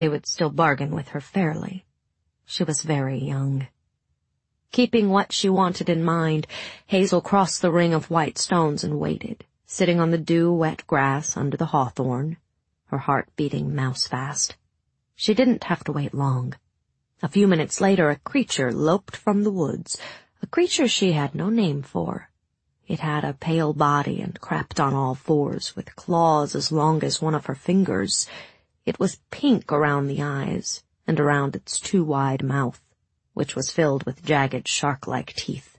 they would still bargain with her fairly. She was very young. Keeping what she wanted in mind, Hazel crossed the ring of white stones and waited, sitting on the dew-wet grass under the hawthorn, her heart beating mouse-fast. She didn't have to wait long. A few minutes later, a creature loped from the woods, a creature she had no name for. It had a pale body and crept on all fours, with claws as long as one of her fingers. It was pink around the eyes, and around its too wide mouth, which was filled with jagged shark-like teeth.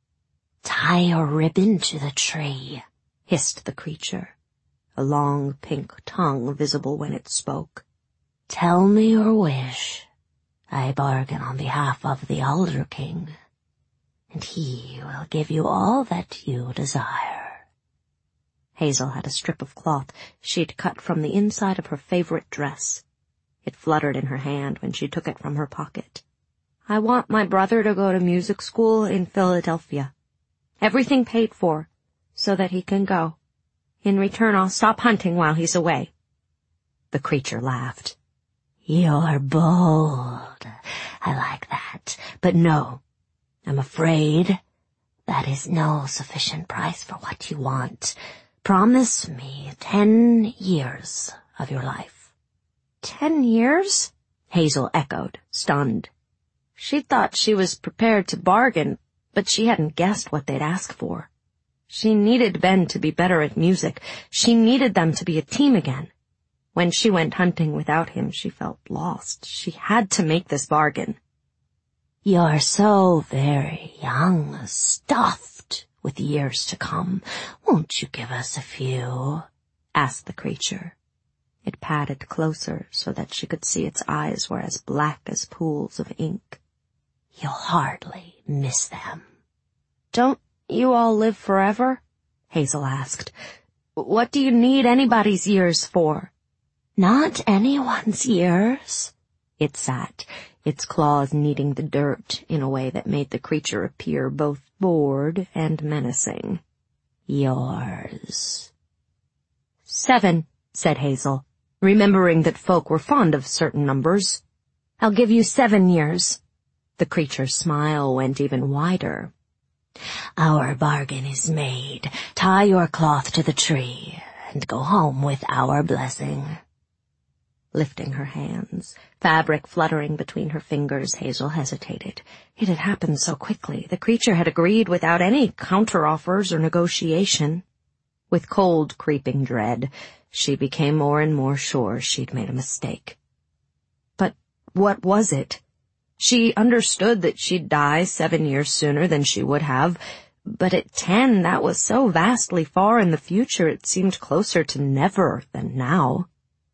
"Tie your ribbon to the tree," hissed the creature, a long pink tongue visible when it spoke. "Tell me your wish. I bargain on behalf of the Alder King, and he will give you all that you desire." Hazel had a strip of cloth she'd cut from the inside of her favorite dress. It fluttered in her hand when she took it from her pocket. "I want my brother to go to music school in Philadelphia. Everything paid for, so that he can go. In return, I'll stop hunting while he's away." The creature laughed. "You're bold. I like that. But no, I'm afraid that is no sufficient price for what you want. Promise me 10 years of your life." 10 years? Hazel echoed, stunned. She thought she was prepared to bargain, but she hadn't guessed what they'd ask for. She needed Ben to be better at music. She needed them to be a team again. When she went hunting without him, she felt lost. She had to make this bargain. "You're so very young, stuffed with years to come. Won't you give us a few?" asked the creature. It padded closer so that she could see its eyes were as black as pools of ink. "You'll hardly miss them." "Don't you all live forever?" Hazel asked. "What do you need anybody's years for?" "Not anyone's years." It sat, its claws kneading the dirt in a way that made the creature appear both bored and menacing. "Yours." 7, said Hazel, remembering that folk were fond of certain numbers. "I'll give you 7 years. The creature's smile went even wider. "Our bargain is made. Tie your cloth to the tree and go home with our blessing." Lifting her hands, fabric fluttering between her fingers, Hazel hesitated. It had happened so quickly. The creature had agreed without any counter-offers or negotiation. With cold, creeping dread, she became more and more sure she'd made a mistake. But what was it? She understood that she'd die 7 years sooner than she would have, but at 10, that was so vastly far in the future it seemed closer to never than now.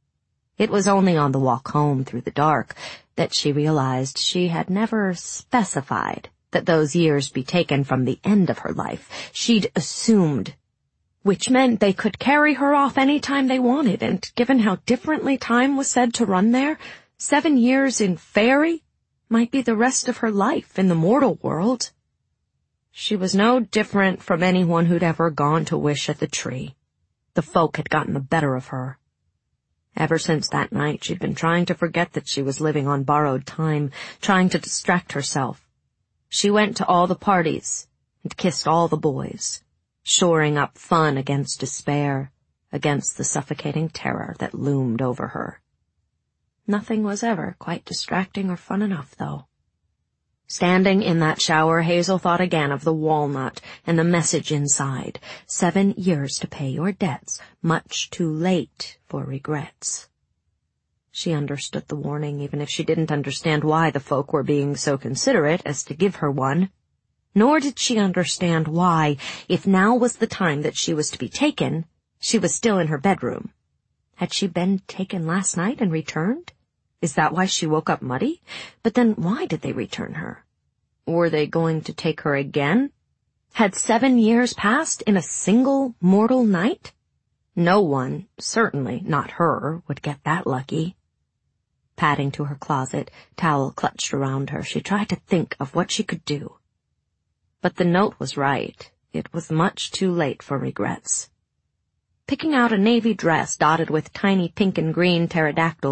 It was only on the walk home through the dark that she realized she had never specified that those years be taken from the end of her life. She'd assumed, which meant they could carry her off any time they wanted, and given how differently time was said to run there, 7 years in fairy might be the rest of her life in the mortal world. She was no different from anyone who'd ever gone to wish at the tree. The folk had gotten the better of her. Ever since that night, she'd been trying to forget that she was living on borrowed time, trying to distract herself. She went to all the parties and kissed all the boys, shoring up fun against despair, against the suffocating terror that loomed over her. Nothing was ever quite distracting or fun enough, though. Standing in that shower, Hazel thought again of the walnut and the message inside. 7 years to pay your debts, much too late for regrets. She understood the warning, even if she didn't understand why the folk were being so considerate as to give her one. Nor did she understand why, if now was the time that she was to be taken, she was still in her bedroom. Had she been taken last night and returned? Is that why she woke up muddy? But then why did they return her? Were they going to take her again? Had 7 years passed in a single mortal night? No one, certainly not her, would get that lucky. Padding to her closet, towel clutched around her, she tried to think of what she could do. But the note was right. It was much too late for regrets. Picking out a navy dress dotted with tiny pink and green pterodactyls,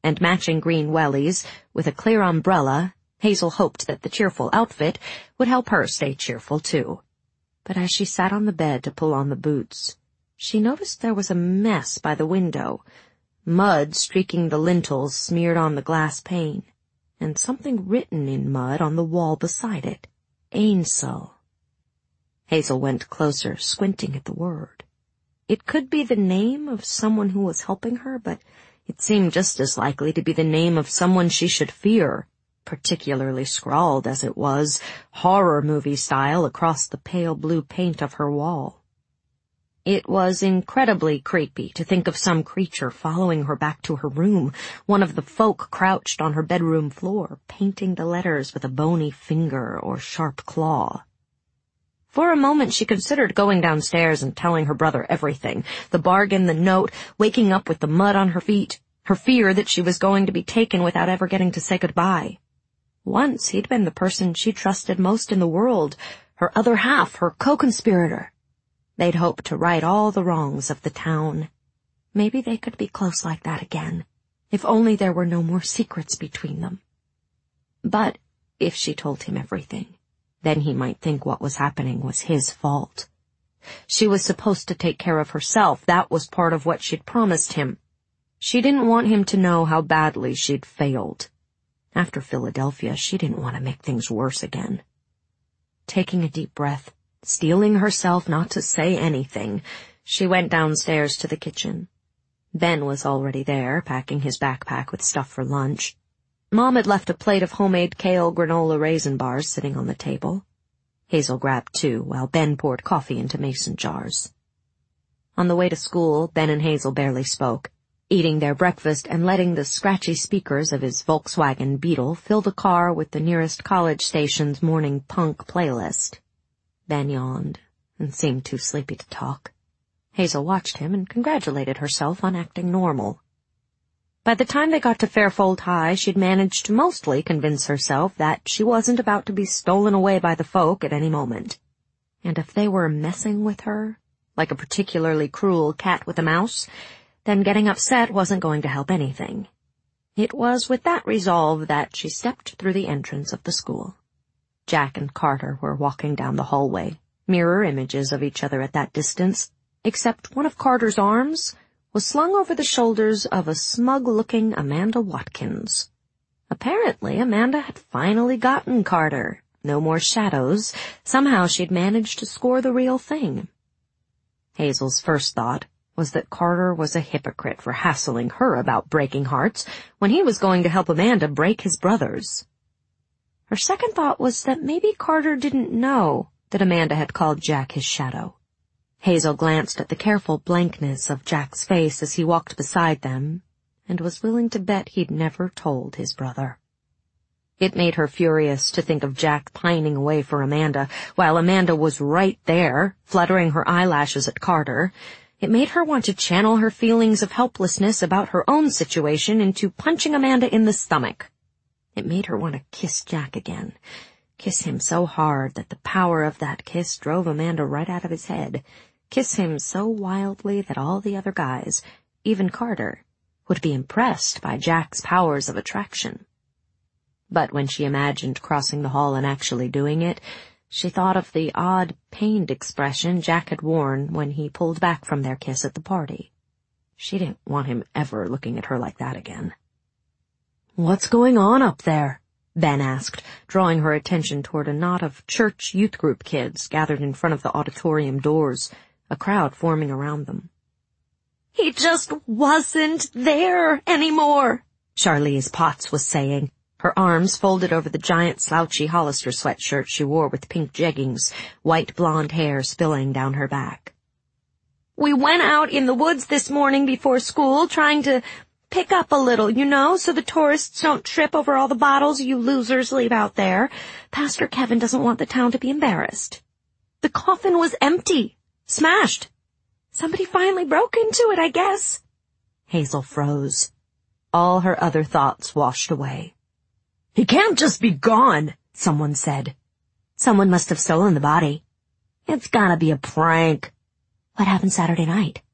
and matching green wellies with a clear umbrella, Hazel hoped that the cheerful outfit would help her stay cheerful too. But as she sat on the bed to pull on the boots, she noticed there was a mess by the window, mud streaking the lintels smeared on the glass pane, and something written in mud on the wall beside it. Ainsel. Hazel went closer, squinting at the word. It could be the name of someone who was helping her, but it seemed just as likely to be the name of someone she should fear, particularly scrawled as it was, horror movie style, across the pale blue paint of her wall. It was incredibly creepy to think of some creature following her back to her room, one of the folk crouched on her bedroom floor, painting the letters with a bony finger or sharp claw. For a moment she considered going downstairs and telling her brother everything, the bargain, the note, waking up with the mud on her feet, her fear that she was going to be taken without ever getting to say goodbye. Once he'd been the person she trusted most in the world, her other half, her co-conspirator. They'd hoped to right all the wrongs of the town. Maybe they could be close like that again, if only there were no more secrets between them. But if she told him everything, then he might think what was happening was his fault. She was supposed to take care of herself. That was part of what she'd promised him. She didn't want him to know how badly she'd failed. After Philadelphia, she didn't want to make things worse again. Taking a deep breath, steeling herself not to say anything, she went downstairs to the kitchen. Ben was already there, packing his backpack with stuff for lunch. Mom had left a plate of homemade kale granola raisin bars sitting on the table. Hazel grabbed two, while Ben poured coffee into mason jars. On the way to school, Ben and Hazel barely spoke, eating their breakfast and letting the scratchy speakers of his Volkswagen Beetle fill the car with the nearest college station's morning punk playlist. Ben yawned and seemed too sleepy to talk. Hazel watched him and congratulated herself on acting normal. By the time they got to Fairfold High, she'd managed to mostly convince herself that she wasn't about to be stolen away by the folk at any moment. And if they were messing with her, like a particularly cruel cat with a mouse, then getting upset wasn't going to help anything. It was with that resolve that she stepped through the entrance of the school. Jack and Carter were walking down the hallway, mirror images of each other at that distance, except one of Carter's arms was slung over the shoulders of a smug-looking Amanda Watkins. Apparently, Amanda had finally gotten Carter. No more shadows. Somehow she'd managed to score the real thing. Hazel's first thought was that Carter was a hypocrite for hassling her about breaking hearts when he was going to help Amanda break his brother's. Her second thought was that maybe Carter didn't know that Amanda had called Jack his shadow. Hazel glanced at the careful blankness of Jack's face as he walked beside them, and was willing to bet he'd never told his brother. It made her furious to think of Jack pining away for Amanda, while Amanda was right there, fluttering her eyelashes at Carter. It made her want to channel her feelings of helplessness about her own situation into punching Amanda in the stomach. It made her want to kiss Jack again, kiss him so hard that the power of that kiss drove Amanda right out of his head, kiss him so wildly that all the other guys, even Carter, would be impressed by Jack's powers of attraction. But when she imagined crossing the hall and actually doing it, she thought of the odd, pained expression Jack had worn when he pulled back from their kiss at the party. She didn't want him ever looking at her like that again. "What's going on up there?" Ben asked, drawing her attention toward a knot of church youth group kids gathered in front of the auditorium doors, a crowd forming around them. "He just wasn't there anymore," Charlize Potts was saying, her arms folded over the giant slouchy Hollister sweatshirt she wore with pink jeggings, white blonde hair spilling down her back. "We went out in the woods this morning before school trying to pick up a little, you know, so the tourists don't trip over all the bottles you losers leave out there. Pastor Kevin doesn't want the town to be embarrassed. The coffin was empty, smashed. Somebody finally broke into it, I guess." Hazel froze. All her other thoughts washed away. "He can't just be gone," someone said. "Someone must have stolen the body." "It's gotta be a prank." "What happened Saturday night?"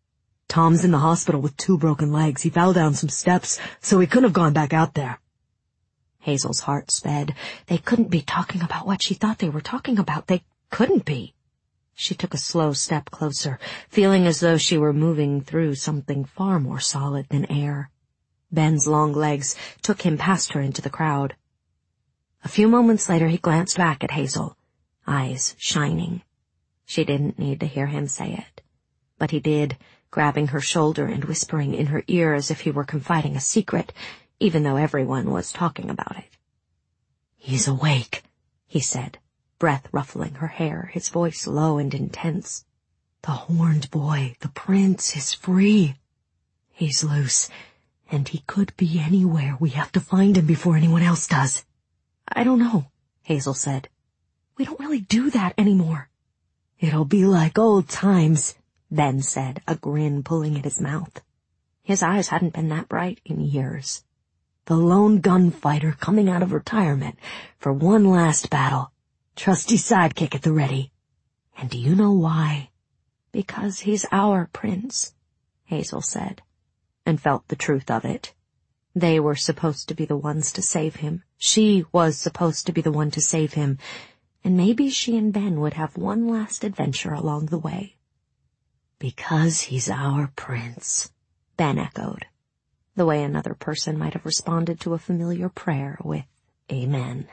Tom's in the hospital with 2 broken legs. He fell down some steps, so he couldn't have gone back out there." Hazel's heart sped. They couldn't be talking about what she thought they were talking about. They couldn't be. She took a slow step closer, feeling as though she were moving through something far more solid than air. Ben's long legs took him past her into the crowd. A few moments later he glanced back at Hazel, eyes shining. She didn't need to hear him say it, but he did, grabbing her shoulder and whispering in her ear as if he were confiding a secret, even though everyone was talking about it. "He's awake," he said, breath ruffling her hair, his voice low and intense. "The horned boy, the prince, is free. He's loose, and he could be anywhere. We have to find him before anyone else does." "I don't know," Hazel said. "We don't really do that anymore." "It'll be like old times," Ben said, a grin pulling at his mouth. His eyes hadn't been that bright in years. "The lone gunfighter coming out of retirement for one last battle. Trusty sidekick at the ready. And do you know why?" "Because he's our prince," Hazel said, and felt the truth of it. They were supposed to be the ones to save him. She was supposed to be the one to save him, and maybe she and Ben would have one last adventure along the way. "Because he's our prince," Ben echoed, the way another person might have responded to a familiar prayer with Amen.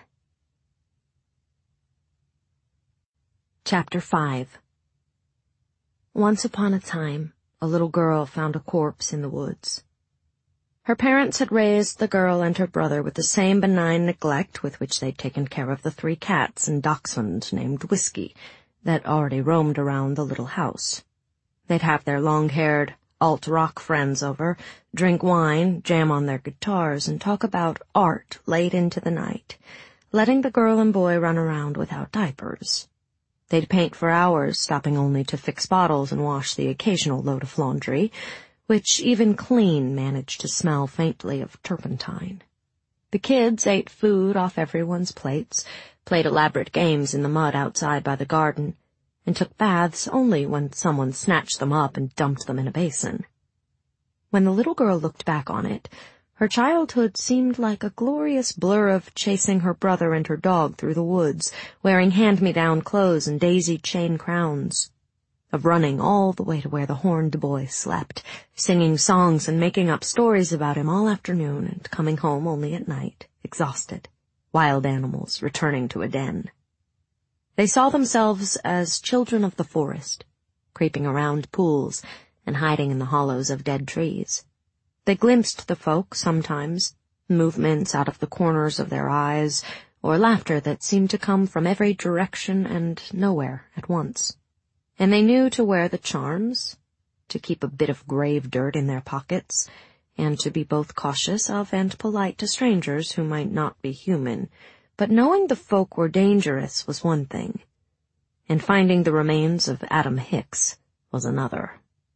Chapter 5. Once upon a time, a little girl found a corpse in the woods. Her parents had raised the girl and her brother with the same benign neglect with which they'd taken care of the 3 cats and dachshund named Whiskey that already roamed around the little house. They'd have their long-haired, alt-rock friends over, drink wine, jam on their guitars, and talk about art late into the night, letting the girl and boy run around without diapers. They'd paint for hours, stopping only to fix bottles and wash the occasional load of laundry, which even clean managed to smell faintly of turpentine. The kids ate food off everyone's plates, played elaborate games in the mud outside by the garden, and took baths only when someone snatched them up and dumped them in a basin. When the little girl looked back on it, her childhood seemed like a glorious blur of chasing her brother and her dog through the woods, wearing hand-me-down clothes and daisy chain crowns, of running all the way to where the horned boy slept, singing songs and making up stories about him all afternoon and coming home only at night, exhausted, wild animals returning to a den. They saw themselves as children of the forest, creeping around pools and hiding in the hollows of dead trees. They glimpsed the folk sometimes, movements out of the corners of their eyes, or laughter that seemed to come from every direction and nowhere at once. And they knew to wear the charms, to keep a bit of grave dirt in their pockets, and to be both cautious of and polite to strangers who might not be human. But knowing the folk were dangerous was one thing, and finding the remains of Adam Hicks was another.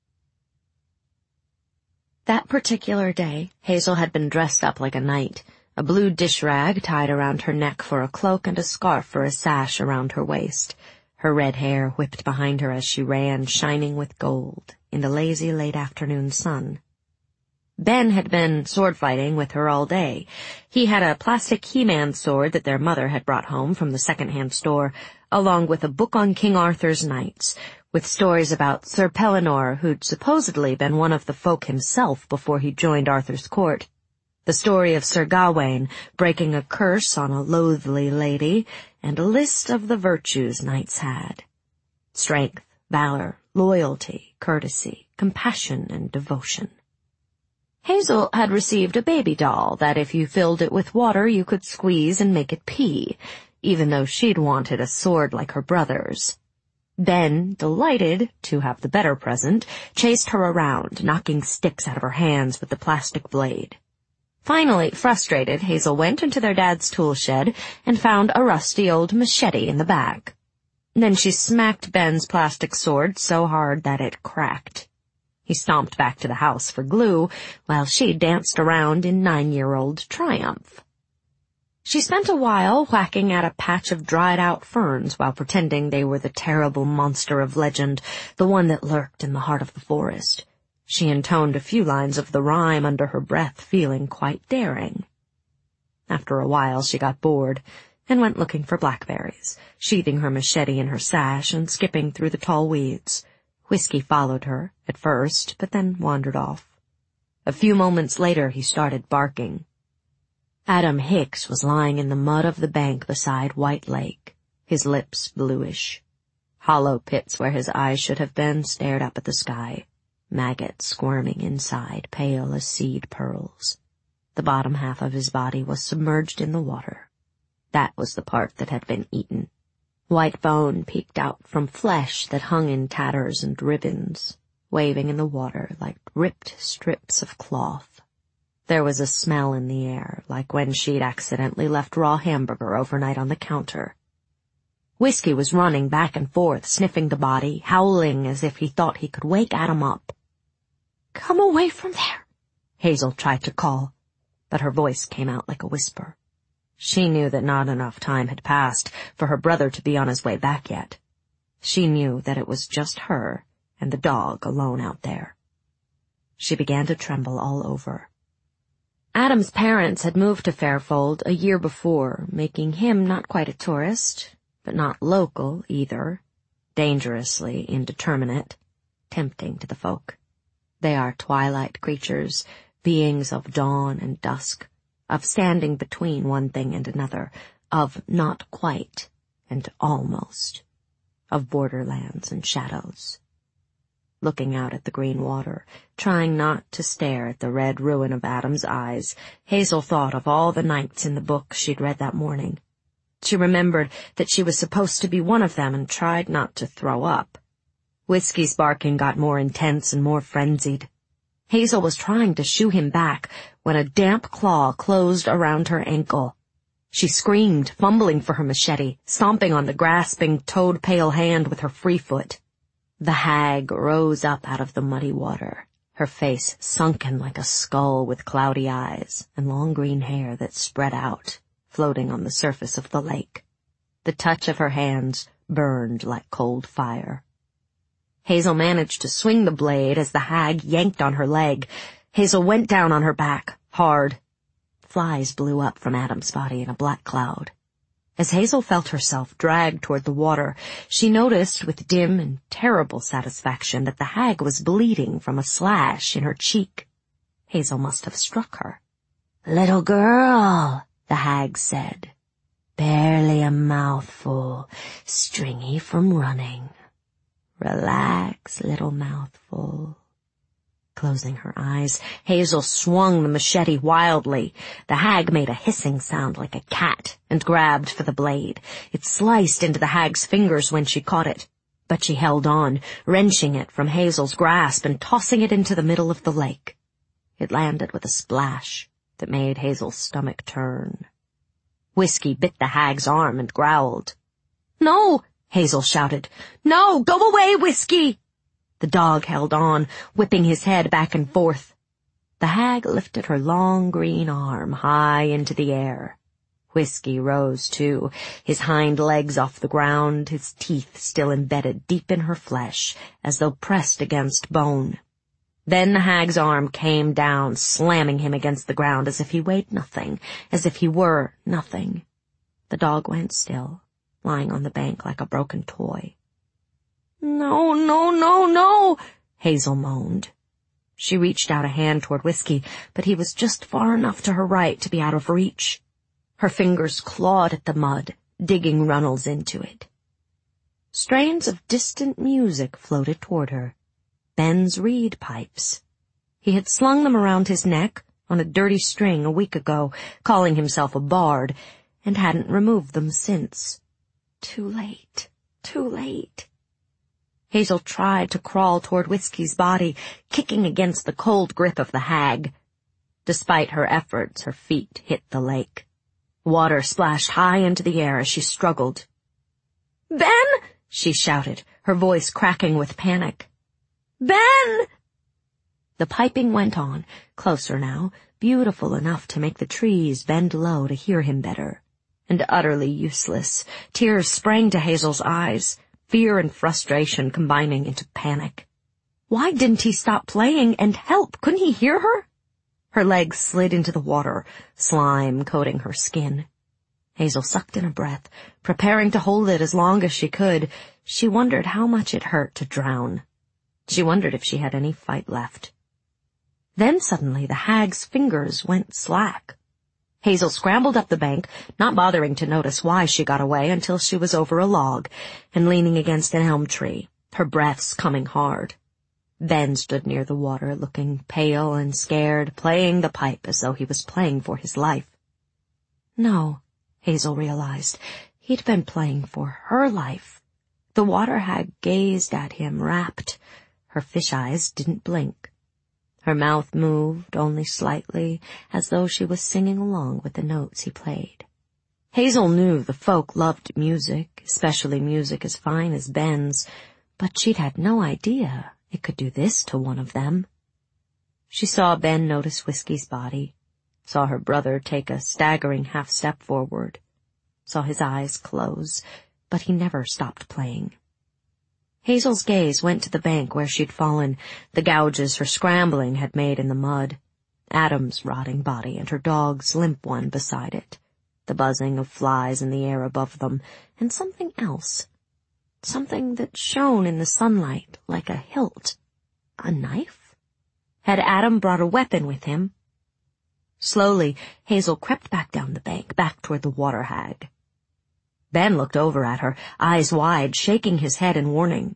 That particular day, Hazel had been dressed up like a knight, a blue dish rag tied around her neck for a cloak and a scarf for a sash around her waist, her red hair whipped behind her as she ran, shining with gold, in the lazy late-afternoon sun. Ben had been sword-fighting with her all day. He had a plastic He-Man sword that their mother had brought home from the second-hand store, along with a book on King Arthur's knights, with stories about Sir Pellinore, who'd supposedly been one of the folk himself before he joined Arthur's court. The story of Sir Gawain breaking a curse on a loathly lady, and a list of the virtues knights had. Strength, valor, loyalty, courtesy, compassion, and devotion. Hazel had received a baby doll that if you filled it with water you could squeeze and make it pee, even though she'd wanted a sword like her brother's. Ben, delighted to have the better present, chased her around, knocking sticks out of her hands with the plastic blade. Finally, frustrated, Hazel went into their dad's tool shed and found a rusty old machete in the back. Then she smacked Ben's plastic sword so hard that it cracked. He stomped back to the house for glue, while she danced around in 9-year-old triumph. She spent a while whacking at a patch of dried-out ferns while pretending they were the terrible monster of legend, the one that lurked in the heart of the forest. She intoned a few lines of the rhyme under her breath, feeling quite daring. After a while she got bored and went looking for blackberries, sheathing her machete in her sash and skipping through the tall weeds. Whiskey followed her, at first, but then wandered off. A few moments later he started barking. Adam Hicks was lying in the mud of the bank beside White Lake, his lips bluish. Hollow pits where his eyes should have been stared up at the sky, maggots squirming inside, pale as seed pearls. The bottom half of his body was submerged in the water. That was the part that had been eaten. White bone peeked out from flesh that hung in tatters and ribbons, waving in the water like ripped strips of cloth. There was a smell in the air, like when she'd accidentally left raw hamburger overnight on the counter. Whiskey was running back and forth, sniffing the body, howling as if he thought he could wake Adam up. "Come away from there," Hazel tried to call, but her voice came out like a whisper. She knew that not enough time had passed for her brother to be on his way back yet. She knew that it was just her and the dog alone out there. She began to tremble all over. Adam's parents had moved to Fairfold a year before, making him not quite a tourist, but not local either, dangerously indeterminate, tempting to the folk. They are twilight creatures, beings of dawn and dusk, of standing between one thing and another, of not quite and almost, of borderlands and shadows. Looking out at the green water, trying not to stare at the red ruin of Adam's eyes, Hazel thought of all the knights in the book she'd read that morning. She remembered that she was supposed to be one of them and tried not to throw up. Whiskey's barking got more intense and more frenzied. Hazel was trying to shoo him back when a damp claw closed around her ankle. She screamed, fumbling for her machete, stomping on the grasping, toad-pale hand with her free foot. The hag rose up out of the muddy water, her face sunken like a skull with cloudy eyes and long green hair that spread out, floating on the surface of the lake. The touch of her hands burned like cold fire. Hazel managed to swing the blade as the hag yanked on her leg. Hazel went down on her back, hard. Flies blew up from Adam's body in a black cloud. As Hazel felt herself dragged toward the water, she noticed with dim and terrible satisfaction that the hag was bleeding from a slash in her cheek. Hazel must have struck her. "Little girl," the hag said, "barely a mouthful, stringy from running. Relax, little mouthful." Closing her eyes, Hazel swung the machete wildly. The hag made a hissing sound like a cat and grabbed for the blade. It sliced into the hag's fingers when she caught it, but she held on, wrenching it from Hazel's grasp and tossing it into the middle of the lake. It landed with a splash that made Hazel's stomach turn. Whiskey bit the hag's arm and growled. "No!" Hazel shouted. "No! Go away, Whiskey!" The dog held on, whipping his head back and forth. The hag lifted her long green arm high into the air. Whiskey rose, too, his hind legs off the ground, his teeth still embedded deep in her flesh, as though pressed against bone. Then the hag's arm came down, slamming him against the ground as if he weighed nothing, as if he were nothing. The dog went still, lying on the bank like a broken toy. "No, no, no, no," Hazel moaned. She reached out a hand toward Whiskey, but he was just far enough to her right to be out of reach. Her fingers clawed at the mud, digging runnels into it. Strains of distant music floated toward her. Ben's reed pipes. He had slung them around his neck on a dirty string a week ago, calling himself a bard, and hadn't removed them since. Too late, too late. Hazel tried to crawl toward Whiskey's body, kicking against the cold grip of the hag. Despite her efforts, her feet hit the lake. Water splashed high into the air as she struggled. "Ben!" she shouted, her voice cracking with panic. "Ben!" The piping went on, closer now, beautiful enough to make the trees bend low to hear him better, and utterly useless. Tears sprang to Hazel's eyes, fear and frustration combining into panic. Why didn't he stop playing and help? Couldn't he hear her? Her legs slid into the water, slime coating her skin. Hazel sucked in a breath, preparing to hold it as long as she could. She wondered how much it hurt to drown. She wondered if she had any fight left. Then suddenly the hag's fingers went slack. Hazel scrambled up the bank, not bothering to notice why she got away until she was over a log and leaning against an elm tree, her breaths coming hard. Ben stood near the water, looking pale and scared, playing the pipe as though he was playing for his life. No, Hazel realized, he'd been playing for her life. The water hag gazed at him, rapt. Her fish eyes didn't blink. Her mouth moved only slightly, as though she was singing along with the notes he played. Hazel knew the folk loved music, especially music as fine as Ben's, but she'd had no idea it could do this to one of them. She saw Ben notice Whiskey's body, saw her brother take a staggering half-step forward, saw his eyes close, but he never stopped playing. Hazel's gaze went to the bank where she'd fallen, the gouges her scrambling had made in the mud, Adam's rotting body and her dog's limp one beside it, the buzzing of flies in the air above them, and something else. Something that shone in the sunlight like a hilt. A knife? Had Adam brought a weapon with him? Slowly, Hazel crept back down the bank, back toward the water hag. Ben looked over at her, eyes wide, shaking his head in warning.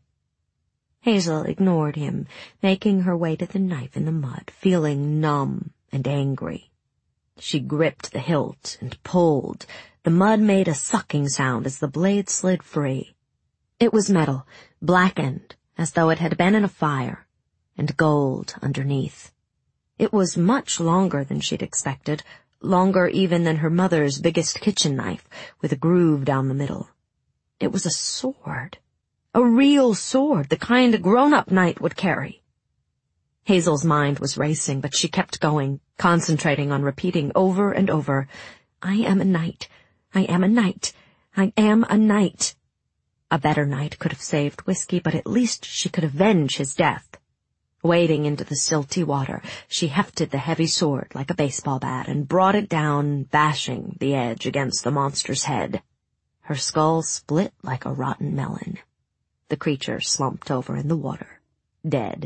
Hazel ignored him, making her way to the knife in the mud, feeling numb and angry. She gripped the hilt and pulled. The mud made a sucking sound as the blade slid free. It was metal, blackened, as though it had been in a fire, and gold underneath. It was much longer than she'd expected, longer even than her mother's biggest kitchen knife, with a groove down the middle. It was a sword. A real sword, the kind a grown-up knight would carry. Hazel's mind was racing, but she kept going, concentrating on repeating over and over, "I am a knight. I am a knight. I am a knight." A better knight could have saved Whiskey, but at least she could avenge his death. Wading into the silty water, she hefted the heavy sword like a baseball bat and brought it down, bashing the edge against the monster's head. Her skull split like a rotten melon. The creature slumped over in the water, dead.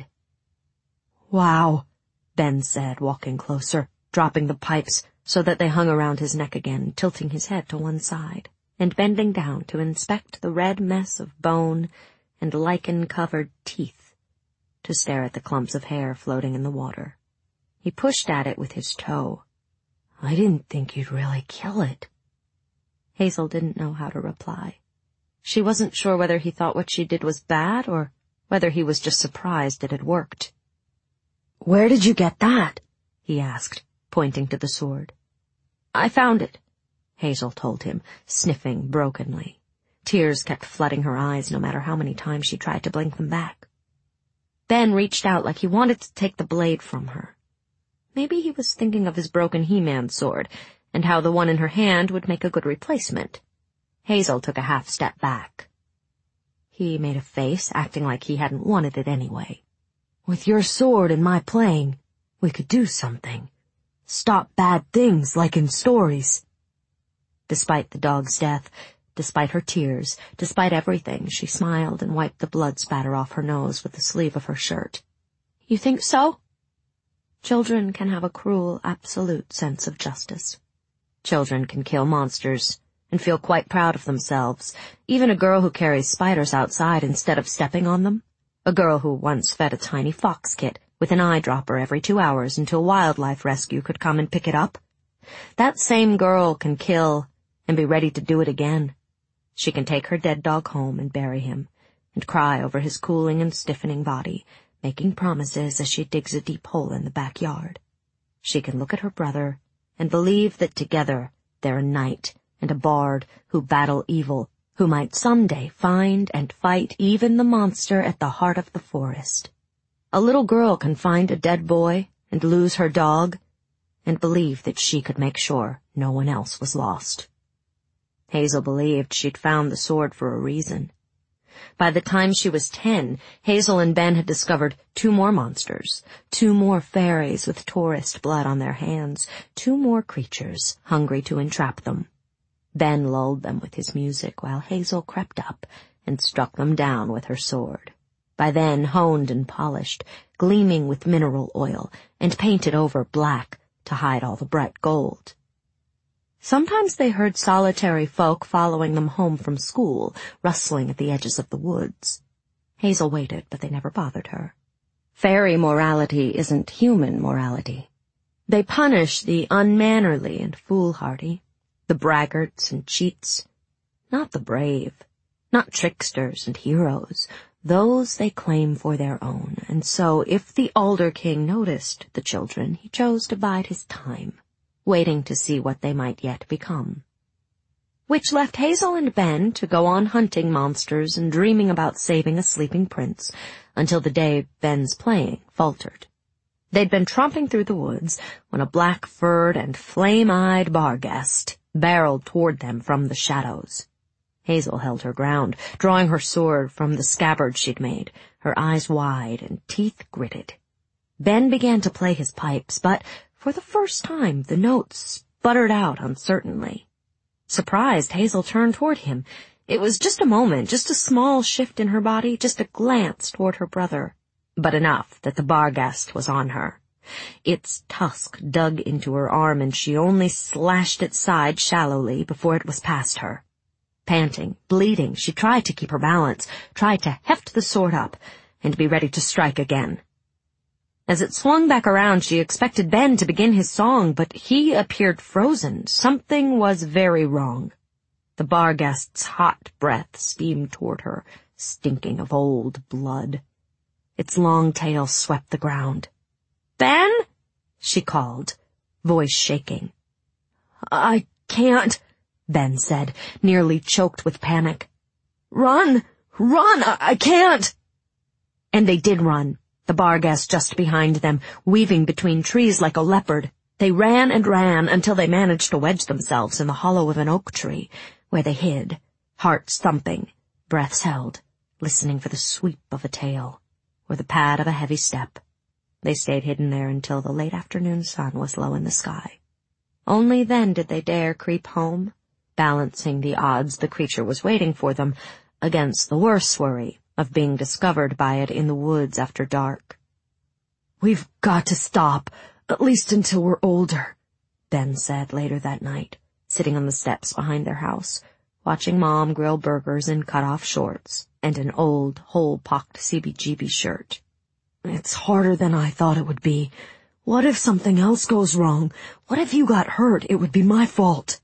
"Wow," Ben said, walking closer, dropping the pipes so that they hung around his neck again, tilting his head to one side, and bending down to inspect the red mess of bone and lichen-covered teeth, to stare at the clumps of hair floating in the water. He pushed at it with his toe. "I didn't think you'd really kill it." Hazel didn't know how to reply. She wasn't sure whether he thought what she did was bad or whether he was just surprised it had worked. "Where did you get that?" he asked, pointing to the sword. "I found it," Hazel told him, sniffing brokenly. Tears kept flooding her eyes no matter how many times she tried to blink them back. Ben reached out like he wanted to take the blade from her. Maybe he was thinking of his broken He-Man sword, and how the one in her hand would make a good replacement. Hazel took a half-step back. He made a face, acting like he hadn't wanted it anyway. "With your sword and my playing, we could do something. Stop bad things like in stories." Despite the dog's death, despite her tears, despite everything, she smiled and wiped the blood spatter off her nose with the sleeve of her shirt. "You think so?" Children can have a cruel, absolute sense of justice. Children can kill monsters and feel quite proud of themselves, even a girl who carries spiders outside instead of stepping on them, a girl who once fed a tiny fox kit with an eyedropper every 2 hours until wildlife rescue could come and pick it up. That same girl can kill and be ready to do it again. She can take her dead dog home and bury him, and cry over his cooling and stiffening body, making promises as she digs a deep hole in the backyard. She can look at her brother and believe that together they're a knight and a bard who battle evil, who might someday find and fight even the monster at the heart of the forest. A little girl can find a dead boy and lose her dog, and believe that she could make sure no one else was lost. Hazel believed she'd found the sword for a reason. By the time she was 10, Hazel and Ben had discovered 2 more monsters, 2 more fairies with tourist blood on their hands, 2 more creatures hungry to entrap them. Ben lulled them with his music while Hazel crept up and struck them down with her sword. By then honed and polished, gleaming with mineral oil, and painted over black to hide all the bright gold. Sometimes they heard solitary folk following them home from school, rustling at the edges of the woods. Hazel waited, but they never bothered her. Fairy morality isn't human morality. They punish the unmannerly and foolhardy, the braggarts and cheats, not the brave, not tricksters and heroes. Those they claim for their own, and so if the Alder King noticed the children, he chose to bide his time, waiting to see what they might yet become. Which left Hazel and Ben to go on hunting monsters and dreaming about saving a sleeping prince, until the day Ben's playing faltered. They'd been tromping through the woods when a black-furred and flame-eyed Barghest barreled toward them from the shadows. Hazel held her ground, drawing her sword from the scabbard she'd made, her eyes wide and teeth gritted. Ben began to play his pipes, but for the first time the notes sputtered out uncertainly. Surprised, Hazel turned toward him. It was just a moment, just a small shift in her body, just a glance toward her brother, but enough that the Barghest was on her. Its tusk dug into her arm, and she only slashed its side shallowly before it was past her. Panting, bleeding, she tried to keep her balance, tried to heft the sword up, and be ready to strike again. As it swung back around, she expected Ben to begin his song, but he appeared frozen. Something was very wrong. The Barghest's hot breath steamed toward her, stinking of old blood. Its long tail swept the ground. "Ben?" she called, voice shaking. "I can't," Ben said, nearly choked with panic. "Run! Run! I can't!" And they did run, the Barghest just behind them, weaving between trees like a leopard. They ran and ran until they managed to wedge themselves in the hollow of an oak tree, where they hid, hearts thumping, breaths held, listening for the sweep of a tail, or the pad of a heavy step. They stayed hidden there until the late afternoon sun was low in the sky. Only then did they dare creep home, balancing the odds the creature was waiting for them against the worse worry of being discovered by it in the woods after dark. "We've got to stop, at least until we're older," Ben said later that night, sitting on the steps behind their house, watching Mom grill burgers in cut-off shorts and an old, hole-pocked CBGB shirt. "It's harder than I thought it would be. What if something else goes wrong? What if you got hurt? It would be my fault."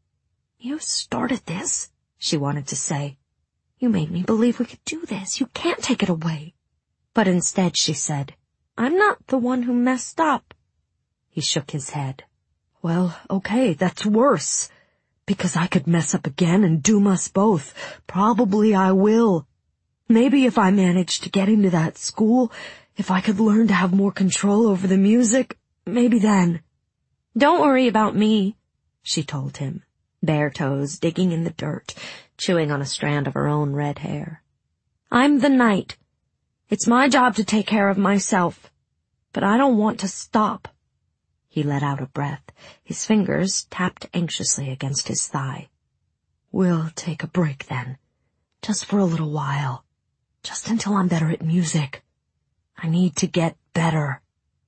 "You started this," she wanted to say. "You made me believe we could do this. You can't take it away." But instead she said, "I'm not the one who messed up." He shook his head. "Well, okay, that's worse. Because I could mess up again and doom us both. Probably I will. Maybe if I managed to get into that school, if I could learn to have more control over the music, maybe then." "Don't worry about me," she told him, bare toes digging in the dirt, chewing on a strand of her own red hair. "I'm the knight. It's my job to take care of myself. But I don't want to stop." He let out a breath. His fingers tapped anxiously against his thigh. "We'll take a break then. Just for a little while. Just until I'm better at music. I need to get better."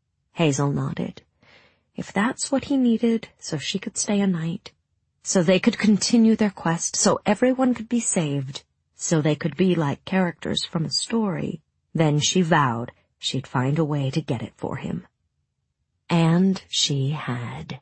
Hazel nodded. If that's what he needed, so she could stay a knight, so they could continue their quest, so everyone could be saved, so they could be like characters from a story, then she vowed she'd find a way to get it for him. And she had.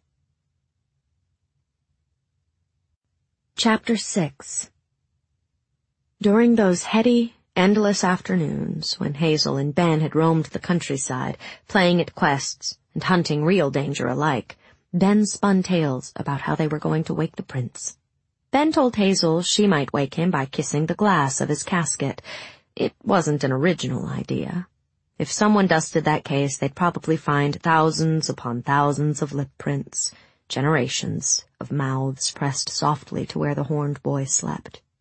Chapter 6. During those heady, endless afternoons when Hazel and Ben had roamed the countryside, playing at quests and hunting real danger alike, Ben spun tales about how they were going to wake the prince. Ben told Hazel she might wake him by kissing the glass of his casket. It wasn't an original idea. If someone dusted that case, they'd probably find thousands upon thousands of lip prints, generations of mouths pressed softly to where the horned boy slept.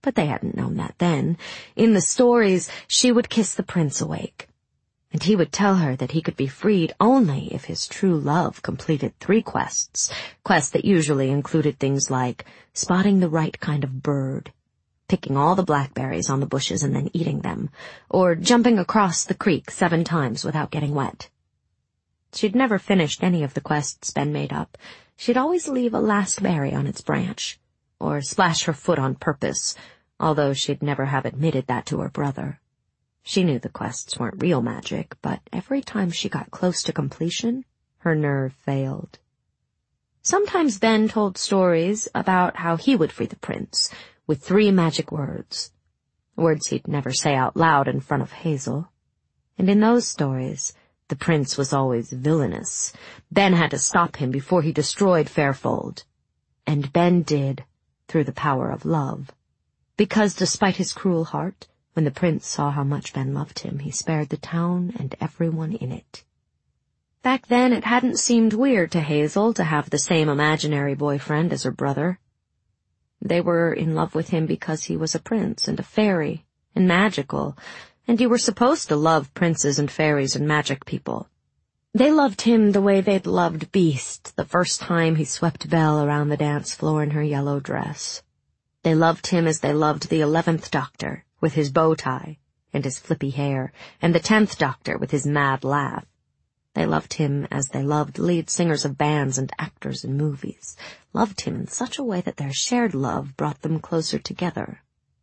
But they hadn't known that then. In the stories, she would kiss the prince awake, and he would tell her that he could be freed only if his true love completed 3 quests that usually included things like spotting the right kind of bird, picking all the blackberries on the bushes and then eating them, or jumping across the creek 7 times without getting wet. She'd never finished any of the quests Ben made up. She'd always leave a last berry on its branch, or splash her foot on purpose, although she'd never have admitted that to her brother. She knew the quests weren't real magic, but every time she got close to completion, her nerve failed. Sometimes Ben told stories about how he would free the prince, with 3 magic words he'd never say out loud in front of Hazel. And in those stories, the prince was always villainous. Ben had to stop him before he destroyed Fairfold. And Ben did, through the power of love. Because despite his cruel heart, when the prince saw how much Ben loved him, he spared the town and everyone in it. Back then, it hadn't seemed weird to Hazel to have the same imaginary boyfriend as her brother. They were in love with him because he was a prince and a fairy and magical, and you were supposed to love princes and fairies and magic people. They loved him the way they'd loved Beast the first time he swept Belle around the dance floor in her yellow dress. They loved him as they loved the 11th Doctor, with his bow tie and his flippy hair, and the 10th Doctor with his mad laugh. They loved him as they loved lead singers of bands and actors in movies, loved him in such a way that their shared love brought them closer together.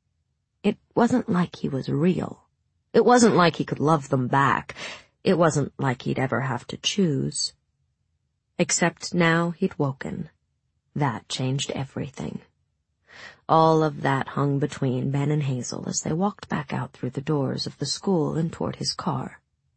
It wasn't like he was real. It wasn't like he could love them back. It wasn't like he'd ever have to choose. Except now he'd woken. That changed everything. All of that hung between Ben and Hazel as they walked back out through the doors of the school and toward his car.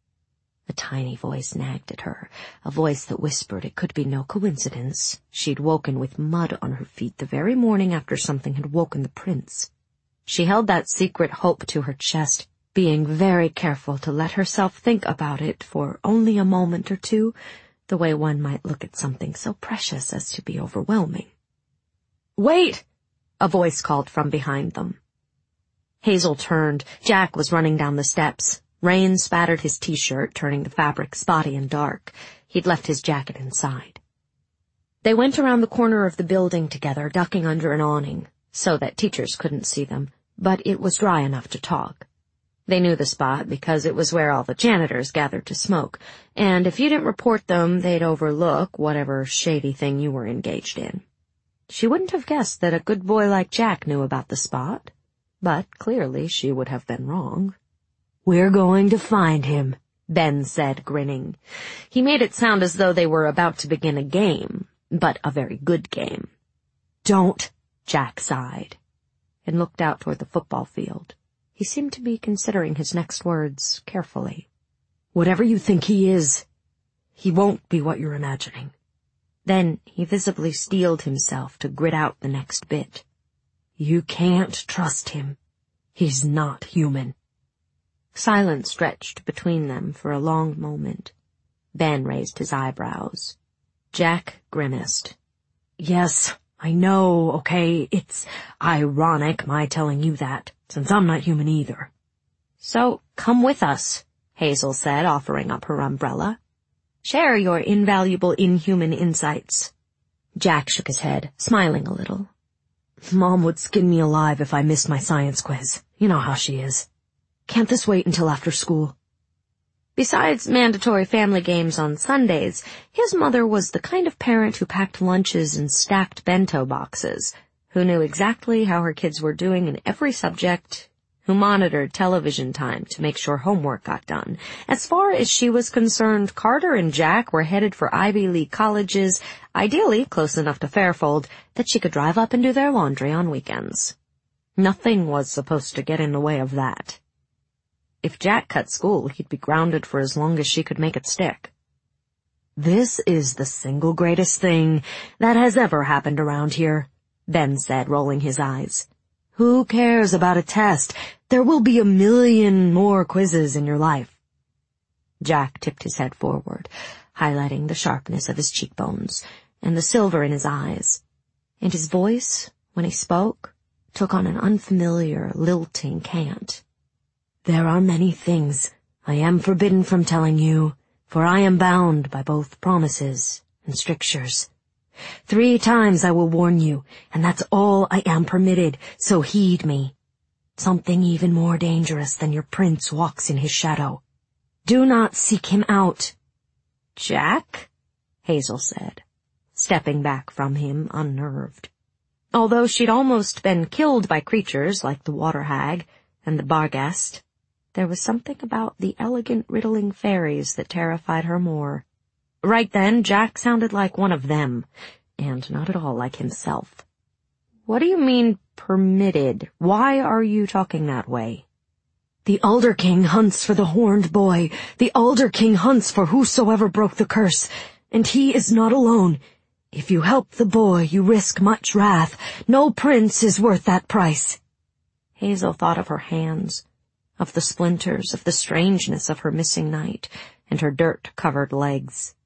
A tiny voice nagged at her, a voice that whispered it could be no coincidence. She'd woken with mud on her feet the very morning after something had woken the prince. She held that secret hope to her chest, being very careful to let herself think about it for only a moment or two, the way one might look at something so precious as to be overwhelming. "Wait!" a voice called from behind them. Hazel turned. Jack was running down the steps. Rain spattered his T-shirt, turning the fabric spotty and dark. He'd left his jacket inside. They went around the corner of the building together, ducking under an awning, so that teachers couldn't see them, but it was dry enough to talk. They knew the spot because it was where all the janitors gathered to smoke, and if you didn't report them, they'd overlook whatever shady thing you were engaged in. She wouldn't have guessed that a good boy like Jack knew about the spot, but clearly she would have been wrong. "We're going to find him," Ben said, grinning. He made it sound as though they were about to begin a game, but a very good game. "Don't," Jack sighed, and looked out toward the football field. He seemed to be considering his next words carefully. "Whatever you think he is, he won't be what you're imagining." Then he visibly steeled himself to grit out the next bit. "You can't trust him. He's not human." Silence stretched between them for a long moment. Ben raised his eyebrows. Jack grimaced. "Yes, I know, okay, it's ironic my telling you that, since I'm not human either." "So come with us," Hazel said, offering up her umbrella. "Share your invaluable inhuman insights." Jack shook his head, smiling a little. "Mom would skin me alive if I missed my science quiz. You know how she is. Can't this wait until after school?" Besides mandatory family games on Sundays, his mother was the kind of parent who packed lunches and stacked bento boxes, who knew exactly how her kids were doing in every subject, who monitored television time to make sure homework got done. As far as she was concerned, Carter and Jack were headed for Ivy League colleges, ideally close enough to Fairfold that she could drive up and do their laundry on weekends. Nothing was supposed to get in the way of that. If Jack cut school, he'd be grounded for as long as she could make it stick. "This is the single greatest thing that has ever happened around here," Ben said, rolling his eyes. "Who cares about a test? There will be 1,000,000 more quizzes in your life." Jack tipped his head forward, highlighting the sharpness of his cheekbones and the silver in his eyes. And his voice, when he spoke, took on an unfamiliar, lilting cant. "There are many things I am forbidden from telling you, for I am bound by both promises and strictures. 3 times I will warn you, and that's all I am permitted, so heed me. Something even more dangerous than your prince walks in his shadow. Do not seek him out." "Jack?" Hazel said, stepping back from him, unnerved. Although she'd almost been killed by creatures like the water hag and the Barghest, there was something about the elegant riddling fairies that terrified her more. Right then, Jack sounded like one of them, and not at all like himself. "What do you mean, permitted? Why are you talking that way?" "The Elder King hunts for the horned boy. The Elder King hunts for whosoever broke the curse, and he is not alone. If you help the boy, you risk much wrath. No prince is worth that price." Hazel thought of her hands, of the splinters, of the strangeness of her missing knight, and her dirt-covered legs.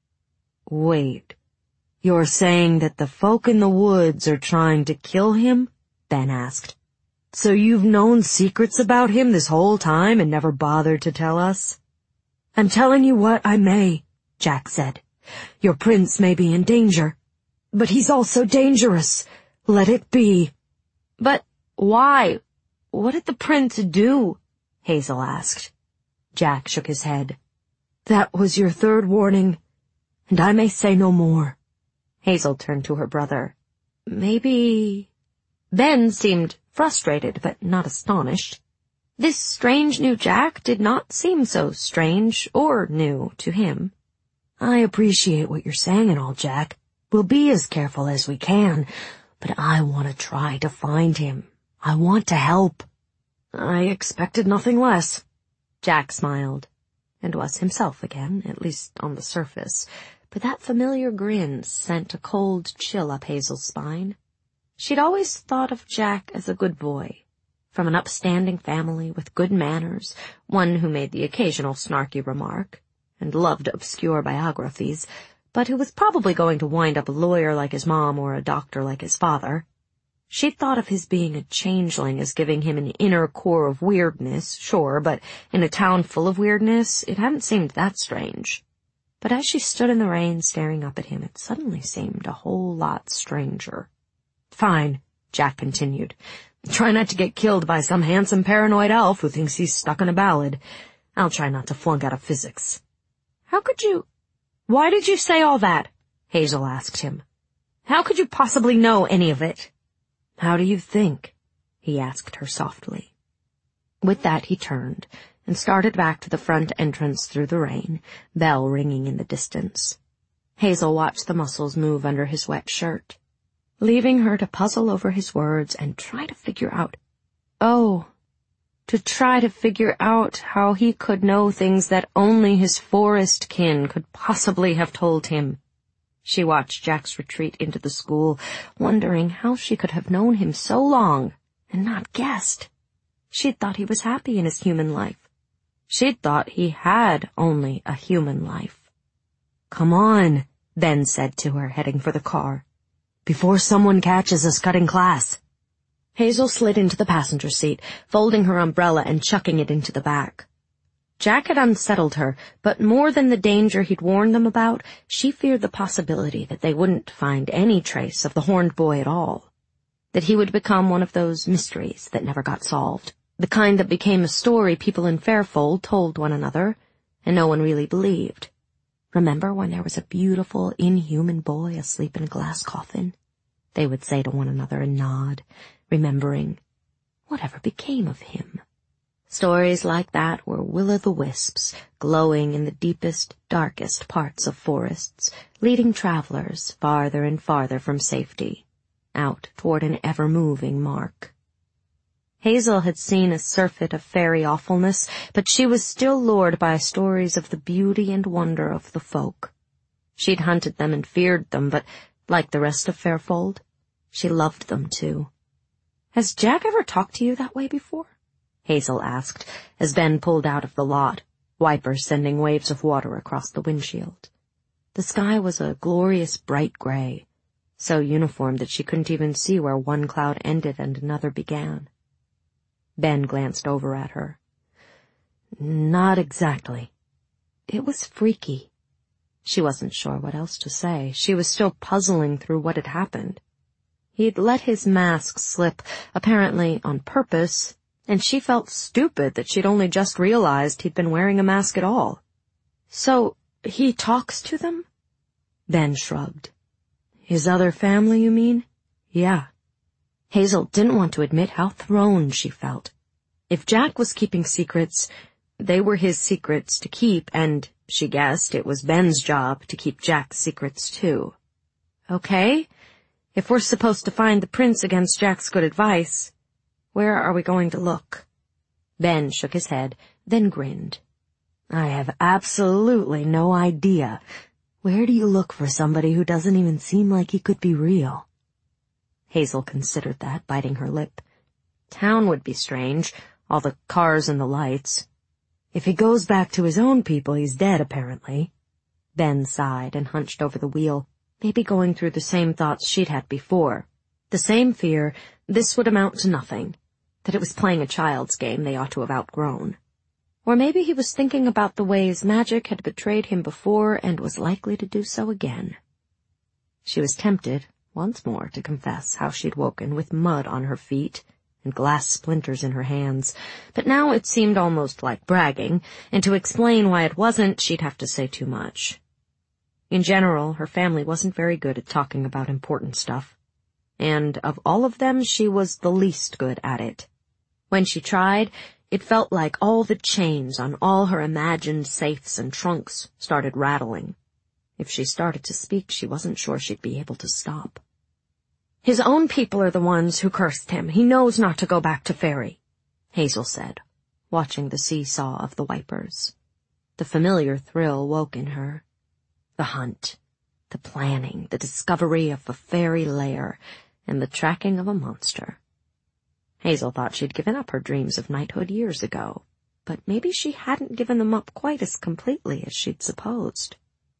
"Wait, you're saying that the folk in the woods are trying to kill him?" Ben asked. "So you've known secrets about him this whole time and never bothered to tell us?" "I'm telling you what I may," Jack said. "Your prince may be in danger, but he's also dangerous. Let it be." "But why? What did the prince do?" Hazel asked. Jack shook his head. "That was your 3rd warning, and I may say no more." Hazel turned to her brother. "Maybe—" Ben seemed frustrated, but not astonished. This strange new Jack did not seem so strange or new to him. "I appreciate what you're saying and all, Jack. We'll be as careful as we can, but I want to try to find him. I want to help." "I expected nothing less." Jack smiled, and was himself again, at least on the surface, but that familiar grin sent a cold chill up Hazel's spine. She'd always thought of Jack as a good boy, from an upstanding family with good manners, one who made the occasional snarky remark, and loved obscure biographies, but who was probably going to wind up a lawyer like his mom or a doctor like his father. She'd thought of his being a changeling as giving him an inner core of weirdness, sure, but in a town full of weirdness, it hadn't seemed that strange. But as she stood in the rain staring up at him, it suddenly seemed a whole lot stranger. "Fine," Jack continued. "Try not to get killed by some handsome paranoid elf who thinks he's stuck in a ballad. I'll try not to flunk out of physics." "How could you— Why did you say all that?" Hazel asked him. "How could you possibly know any of it?" "How do you think?" he asked her softly. With that he turned and started back to the front entrance through the rain, bell ringing in the distance. Hazel watched the muscles move under his wet shirt, leaving her to puzzle over his words and try to figure out how he could know things that only his forest kin could possibly have told him. She watched Jack's retreat into the school, wondering how she could have known him so long and not guessed. She'd thought he was happy in his human life. She'd thought he had only a human life. "Come on," Ben said to her, heading for the car. "Before someone catches us cutting class." Hazel slid into the passenger seat, folding her umbrella and chucking it into the back. Jack had unsettled her, but more than the danger he'd warned them about, she feared the possibility that they wouldn't find any trace of the horned boy at all, that he would become one of those mysteries that never got solved, the kind that became a story people in Fairfold told one another, and no one really believed. Remember when there was a beautiful, inhuman boy asleep in a glass coffin? They would say to one another and nod, remembering, whatever became of him? Stories like that were will-o'-the-wisps, glowing in the deepest, darkest parts of forests, leading travelers farther and farther from safety, out toward an ever-moving mark. Hazel had seen a surfeit of fairy awfulness, but she was still lured by stories of the beauty and wonder of the folk. She'd hunted them and feared them, but, like the rest of Fairfold, she loved them too. "Has Jack ever talked to you that way before?" Hazel asked, as Ben pulled out of the lot, wipers sending waves of water across the windshield. The sky was a glorious bright gray, so uniform that she couldn't even see where one cloud ended and another began. Ben glanced over at her. Not exactly. It was freaky. She wasn't sure what else to say. She was still puzzling through what had happened. He'd let his mask slip, apparently on purpose, and she felt stupid that she'd only just realized he'd been wearing a mask at all. So, he talks to them? Ben shrugged. His other family, you mean? Yeah. Hazel didn't want to admit how thrown she felt. If Jack was keeping secrets, they were his secrets to keep, and she guessed it was Ben's job to keep Jack's secrets too. Okay, if we're supposed to find the prince against Jack's good advice, where are we going to look? Ben shook his head, then grinned. I have absolutely no idea. Where do you look for somebody who doesn't even seem like he could be real? Hazel considered that, biting her lip. Town would be strange, all the cars and the lights. If he goes back to his own people, he's dead, apparently. Ben sighed and hunched over the wheel, maybe going through the same thoughts she'd had before. The same fear, this would amount to nothing, that it was playing a child's game they ought to have outgrown. Or maybe he was thinking about the ways magic had betrayed him before and was likely to do so again. She was tempted, once more, to confess how she'd woken with mud on her feet and glass splinters in her hands, but now it seemed almost like bragging, and to explain why it wasn't, she'd have to say too much. In general, her family wasn't very good at talking about important stuff, and of all of them, she was the least good at it. When she tried, it felt like all the chains on all her imagined safes and trunks started rattling. If she started to speak, she wasn't sure she'd be able to stop. His own people are the ones who cursed him. He knows not to go back to Fairy, Hazel said, watching the seesaw of the wipers. The familiar thrill woke in her. The hunt, the planning, the discovery of a fairy lair, and the tracking of a monster. Hazel thought she'd given up her dreams of knighthood years ago, but maybe she hadn't given them up quite as completely as she'd supposed.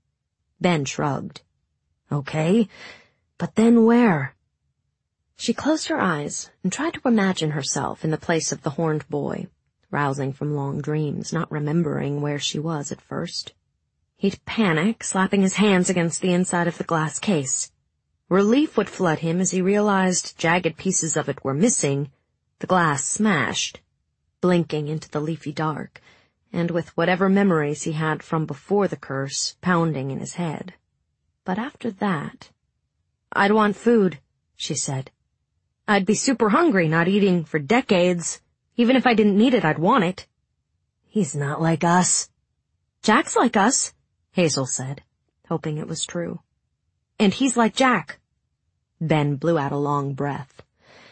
Ben shrugged. Okay, but then where? She closed her eyes and tried to imagine herself in the place of the horned boy, rousing from long dreams, not remembering where she was at first. He'd panic, slapping his hands against the inside of the glass case. Relief would flood him as he realized jagged pieces of it were missing, the glass smashed, blinking into the leafy dark, and with whatever memories he had from before the curse pounding in his head. But after that, I'd want food, she said. I'd be super hungry, not eating for decades. Even if I didn't need it, I'd want it. He's not like us. Jack's like us, Hazel said, hoping it was true. And he's like Jack. Ben blew out a long breath.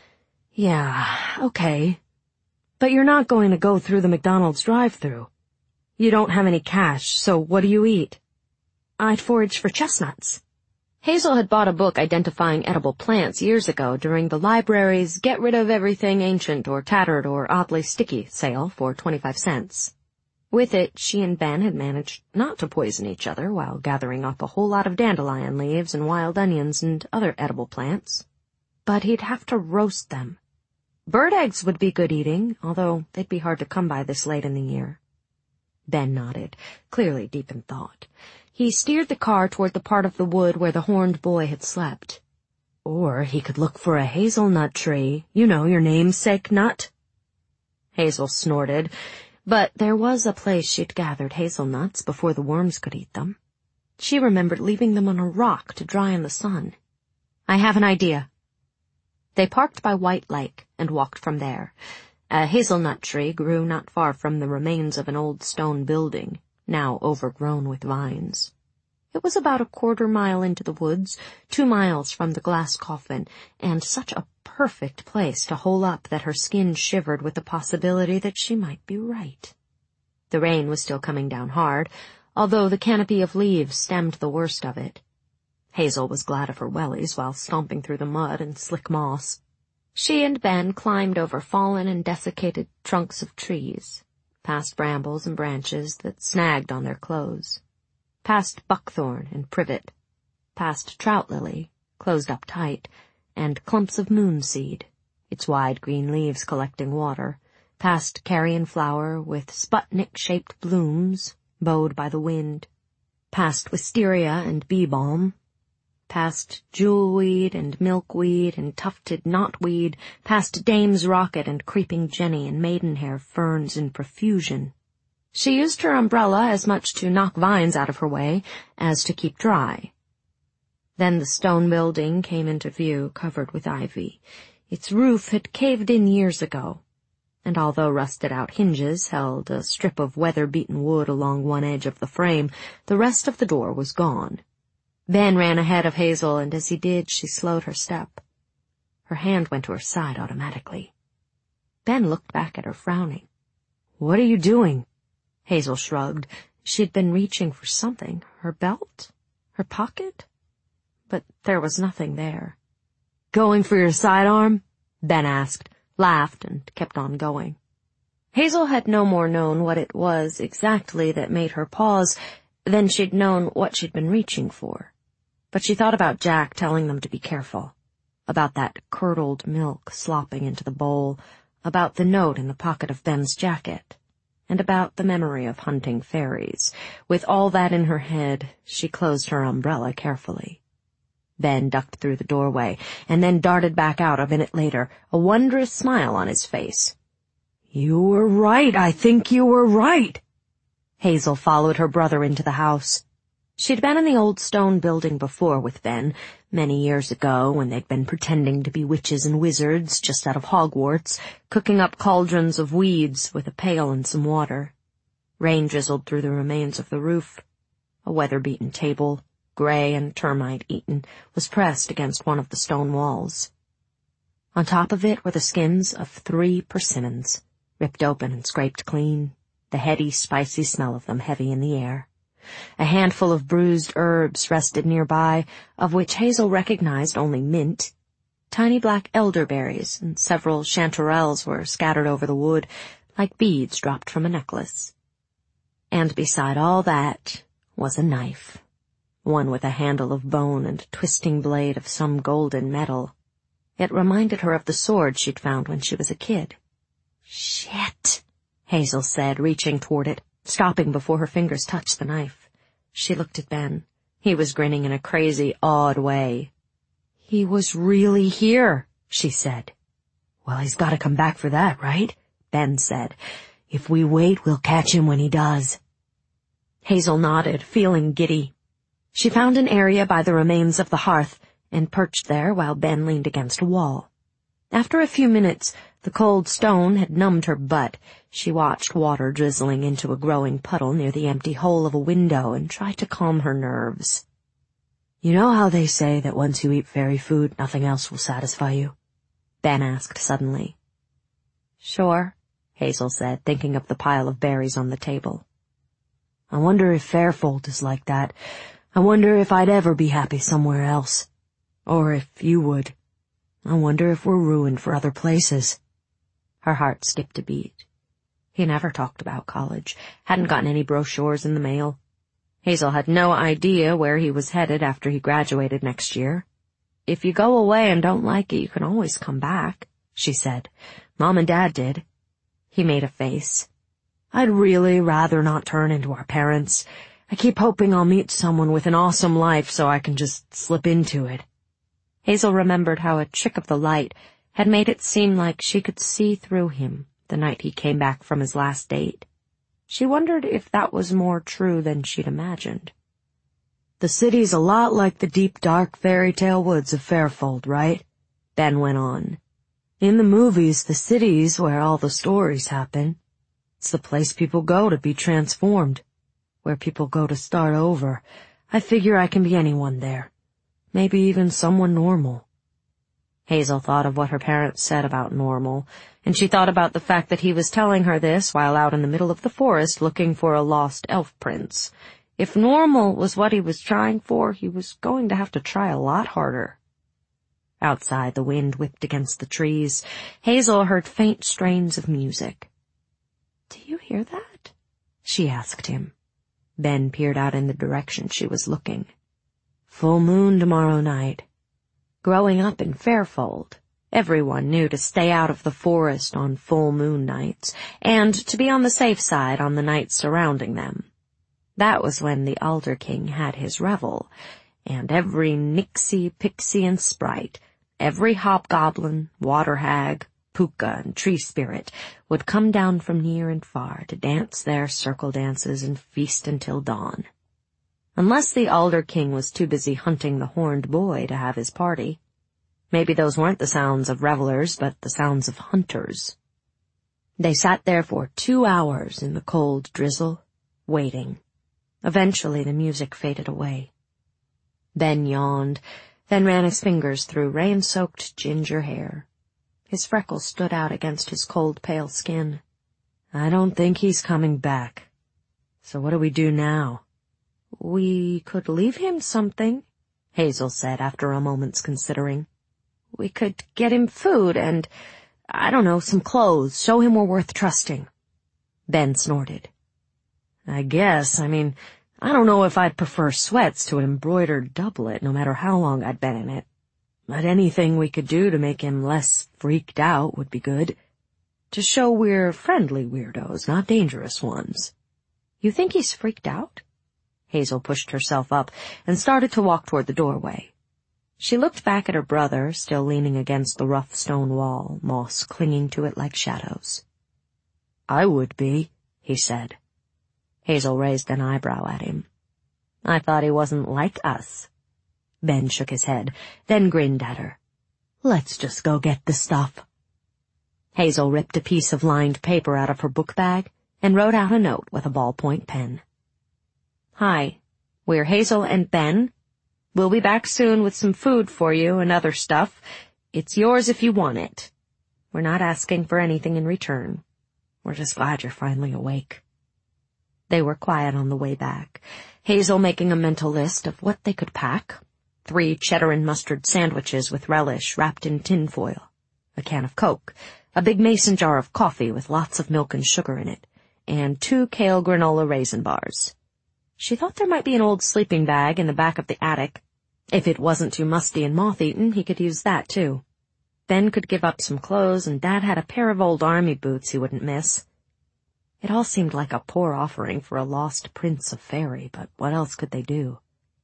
Yeah, okay. But you're not going to go through the McDonald's drive-thru. You don't have any cash, so what do you eat? I'd forage for chestnuts. Hazel had bought a book identifying edible plants years ago during the library's Get Rid of Everything Ancient or Tattered or Oddly Sticky sale for 25 cents. With it, she and Ben had managed not to poison each other while gathering up a whole lot of dandelion leaves and wild onions and other edible plants. But he'd have to roast them. Bird eggs would be good eating, although they'd be hard to come by this late in the year. Ben nodded, clearly deep in thought. He steered the car toward the part of the wood where the horned boy had slept. Or he could look for a hazelnut tree, you know, your namesake nut. Hazel snorted, but there was a place she'd gathered hazelnuts before the worms could eat them. She remembered leaving them on a rock to dry in the sun. I have an idea. They parked by White Lake and walked from there. A hazelnut tree grew not far from the remains of an old stone building, now overgrown with vines. It was about a quarter-mile into the woods, 2 miles from the glass coffin, and such a perfect place to hole up that her skin shivered with the possibility that she might be right. The rain was still coming down hard, although the canopy of leaves stemmed the worst of it. Hazel was glad of her wellies while stomping through the mud and slick moss. She and Ben climbed over fallen and desiccated trunks of trees, past brambles and branches that snagged on their clothes, past buckthorn and privet, past trout lily, closed up tight, and clumps of moonseed, its wide green leaves collecting water, past carrion flower with Sputnik-shaped blooms, bowed by the wind, past wisteria and bee-balm, past jewelweed and milkweed and tufted knotweed, past Dame's rocket and creeping jenny and maidenhair ferns in profusion. She used her umbrella as much to knock vines out of her way as to keep dry. Then the stone building came into view, covered with ivy. Its roof had caved in years ago, and although rusted-out hinges held a strip of weather-beaten wood along one edge of the frame, the rest of the door was gone. Ben ran ahead of Hazel, and as he did, she slowed her step. Her hand went to her side automatically. Ben looked back at her, frowning. "What are you doing?" Hazel shrugged. She had been reaching for something. Her belt? Her pocket? But there was nothing there. "Going for your sidearm?" Ben asked, laughed, and kept on going. Hazel had no more known what it was exactly that made her pause than she'd known what she'd been reaching for. But she thought about Jack telling them to be careful, about that curdled milk slopping into the bowl, about the note in the pocket of Ben's jacket, and about the memory of hunting fairies. With all that in her head, she closed her umbrella carefully. Ben ducked through the doorway, and then darted back out a minute later, a wondrous smile on his face. "You were right, I think you were right." Hazel followed her brother into the house. She'd been in the old stone building before with Ben, many years ago, when they'd been pretending to be witches and wizards just out of Hogwarts, cooking up cauldrons of weeds with a pail and some water. Rain drizzled through the remains of the roof. A weather-beaten table, gray and termite-eaten, was pressed against one of the stone walls. On top of it were the skins of 3 persimmons, ripped open and scraped clean, the heady, spicy smell of them heavy in the air. A handful of bruised herbs rested nearby, of which Hazel recognized only mint. Tiny black elderberries and several chanterelles were scattered over the wood, like beads dropped from a necklace. And beside all that was a knife, one with a handle of bone and twisting blade of some golden metal. It reminded her of the sword she'd found when she was a kid. "Shit," Hazel said, reaching toward it, stopping before her fingers touched the knife. She looked at Ben. He was grinning in a crazy, odd way. "He was really here," she said. "Well, he's got to come back for that, right?" Ben said. "If we wait, we'll catch him when he does." Hazel nodded, feeling giddy. She found an area by the remains of the hearth and perched there while Ben leaned against a wall. After a few minutes, the cold stone had numbed her butt. She watched water drizzling into a growing puddle near the empty hole of a window and tried to calm her nerves. "You know how they say that once you eat fairy food, nothing else will satisfy you?" Ben asked suddenly. "Sure," Hazel said, thinking of the pile of berries on the table. "I wonder if Fairfold is like that. I wonder if I'd ever be happy somewhere else. Or if you would. I wonder if we're ruined for other places." Her heart skipped a beat. He never talked about college, hadn't gotten any brochures in the mail. Hazel had no idea where he was headed after he graduated next year. "If you go away and don't like it, you can always come back," she said. "Mom and Dad did." He made a face. "I'd really rather not turn into our parents. I keep hoping I'll meet someone with an awesome life so I can just slip into it." Hazel remembered how a trick of the light had made it seem like she could see through him the night he came back from his last date. She wondered if that was more true than she'd imagined. "The city's a lot like the deep, dark fairy tale woods of Fairfold, right?" Ben went on. "In the movies, the city's where all the stories happen. It's the place people go to be transformed, where people go to start over. I figure I can be anyone there. Maybe even someone normal." Hazel thought of what her parents said about normal, and she thought about the fact that he was telling her this while out in the middle of the forest looking for a lost elf prince. If normal was what he was trying for, he was going to have to try a lot harder. Outside, the wind whipped against the trees. Hazel heard faint strains of music. "Do you hear that?" she asked him. Ben peered out in the direction she was looking. "Full moon tomorrow night." Growing up in Fairfold, everyone knew to stay out of the forest on full moon nights, and to be on the safe side on the nights surrounding them. That was when the Alder King had his revel, and every nixie, pixie, and sprite, every hobgoblin, water hag, puka, and tree spirit would come down from near and far to dance their circle dances and feast until dawn. Unless the Alder King was too busy hunting the horned boy to have his party. Maybe those weren't the sounds of revelers, but the sounds of hunters. They sat there for 2 hours in the cold drizzle, waiting. Eventually the music faded away. Ben yawned, then ran his fingers through rain-soaked ginger hair. His freckles stood out against his cold, pale skin. I don't think he's coming back. So what do we do now? We could leave him something, Hazel said after a moment's considering. We could get him food and, I don't know, some clothes, show him we're worth trusting. Ben snorted. I guess, I don't know if I'd prefer sweats to an embroidered doublet, no matter how long I'd been in it. But anything we could do to make him less freaked out would be good. To show we're friendly weirdos, not dangerous ones. You think he's freaked out? Hazel pushed herself up and started to walk toward the doorway. She looked back at her brother, still leaning against the rough stone wall, moss clinging to it like shadows. I would be, he said. Hazel raised an eyebrow at him. I thought he wasn't like us. Ben shook his head, then grinned at her. Let's just go get the stuff. Hazel ripped a piece of lined paper out of her book bag and wrote out a note with a ballpoint pen. Hi, we're Hazel and Ben. We'll be back soon with some food for you and other stuff. It's yours if you want it. We're not asking for anything in return. We're just glad you're finally awake. They were quiet on the way back, Hazel making a mental list of what they could pack. 3 cheddar and mustard sandwiches with relish wrapped in tin foil, a can of Coke, a big mason jar of coffee with lots of milk and sugar in it, and 2 kale granola raisin bars. She thought there might be an old sleeping bag in the back of the attic. If it wasn't too musty and moth-eaten, he could use that, too. Ben could give up some clothes, and Dad had a pair of old army boots he wouldn't miss. It all seemed like a poor offering for a lost prince of fairy, but what else could they do?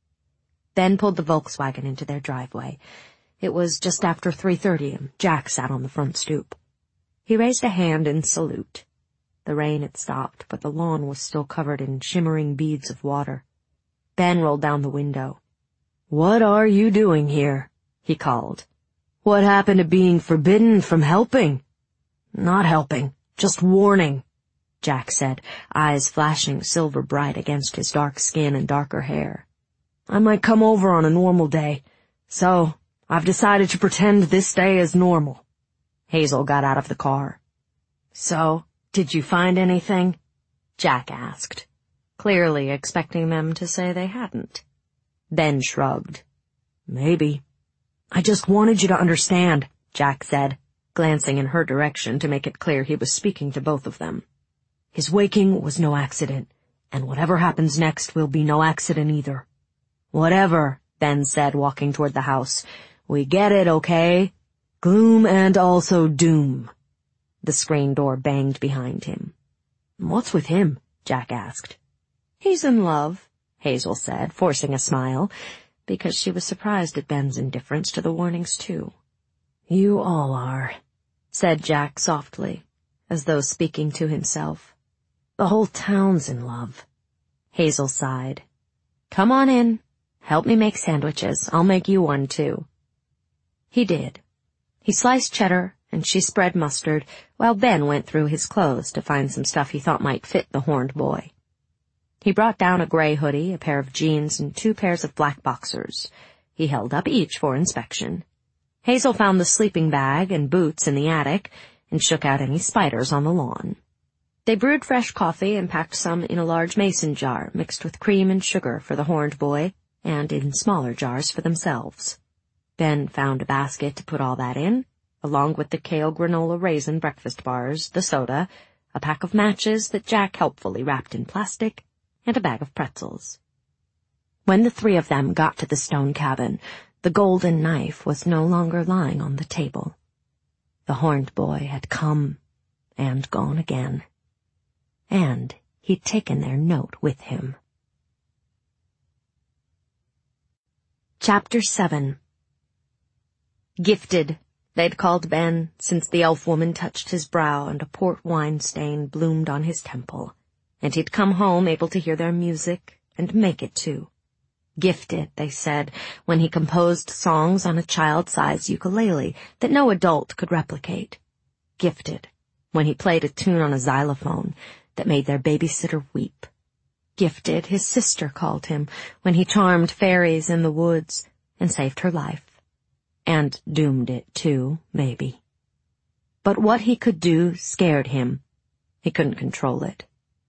Ben pulled the Volkswagen into their driveway. It was just after 3:30, and Jack sat on the front stoop. He raised a hand in salute. The rain had stopped, but the lawn was still covered in shimmering beads of water. Ben rolled down the window. What are you doing here? He called. What happened to being forbidden from helping? Not helping, just warning, Jack said, eyes flashing silver bright against his dark skin and darker hair. I might come over on a normal day, so I've decided to pretend this day is normal. Hazel got out of the car. So, did you find anything? Jack asked, clearly expecting them to say they hadn't. Ben shrugged. Maybe. I just wanted you to understand, Jack said, glancing in her direction to make it clear he was speaking to both of them. His waking was no accident, and whatever happens next will be no accident either. Whatever, Ben said, walking toward the house. We get it, okay? Gloom and also doom. The screen door banged behind him. What's with him? Jack asked. He's in love, Hazel said, forcing a smile, because she was surprised at Ben's indifference to the warnings, too. You all are, said Jack softly, as though speaking to himself. The whole town's in love. Hazel sighed. Come on in. Help me make sandwiches. I'll make you one, too. He did. He sliced cheddar, and she spread mustard, while Ben went through his clothes to find some stuff he thought might fit the horned boy. He brought down a gray hoodie, a pair of jeans, and 2 pairs of black boxers. He held up each for inspection. Hazel found the sleeping bag and boots in the attic, and shook out any spiders on the lawn. They brewed fresh coffee and packed some in a large mason jar, mixed with cream and sugar for the horned boy, and in smaller jars for themselves. Ben found a basket to put all that in, along with the kale granola raisin breakfast bars, the soda, a pack of matches that Jack helpfully wrapped in plastic, and a bag of pretzels. When the 3 of them got to the stone cabin, The golden knife was no longer lying on the table. The horned boy had come and gone again, and he'd taken their note with him. Chapter 7. Gifted, they'd called Ben, since the elf woman touched his brow and a port wine stain bloomed on his temple, and he'd come home able to hear their music and make it too. Gifted, they said, when he composed songs on a child-sized ukulele that no adult could replicate. Gifted, when he played a tune on a xylophone that made their babysitter weep. Gifted, his sister called him, when he charmed fairies in the woods and saved her life. And doomed it, too, maybe. But what he could do scared him. He couldn't control it.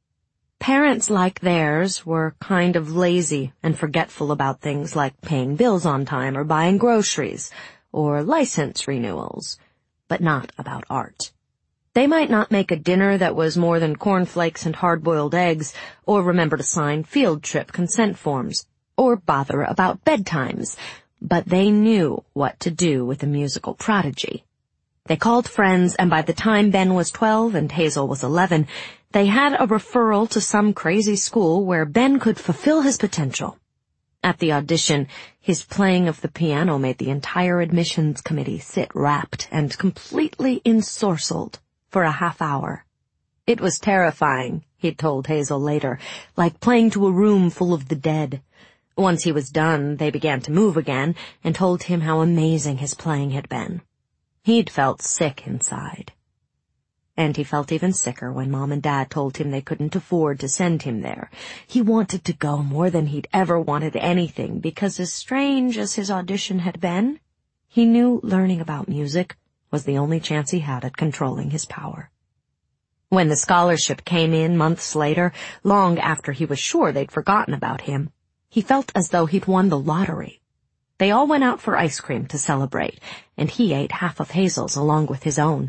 Parents like theirs were kind of lazy and forgetful about things like paying bills on time or buying groceries or license renewals, but not about art. They might not make a dinner that was more than cornflakes and hard-boiled eggs, or remember to sign field trip consent forms, or bother about bedtimes, but they knew what to do with a musical prodigy. They called friends, and by the time Ben was 12 and Hazel was 11, they had a referral to some crazy school where Ben could fulfill his potential. At the audition, his playing of the piano made the entire admissions committee sit rapt and completely ensorcelled for a half hour. It was terrifying, he'd told Hazel later, like playing to a room full of the dead. Once he was done, they began to move again and told him how amazing his playing had been. He'd felt sick inside. And he felt even sicker when Mom and Dad told him they couldn't afford to send him there. He wanted to go more than he'd ever wanted anything, because as strange as his audition had been, he knew learning about music was the only chance he had at controlling his power. When the scholarship came in months later, long after he was sure they'd forgotten about him, he felt as though he'd won the lottery. They all went out for ice cream to celebrate, and he ate half of Hazel's along with his own.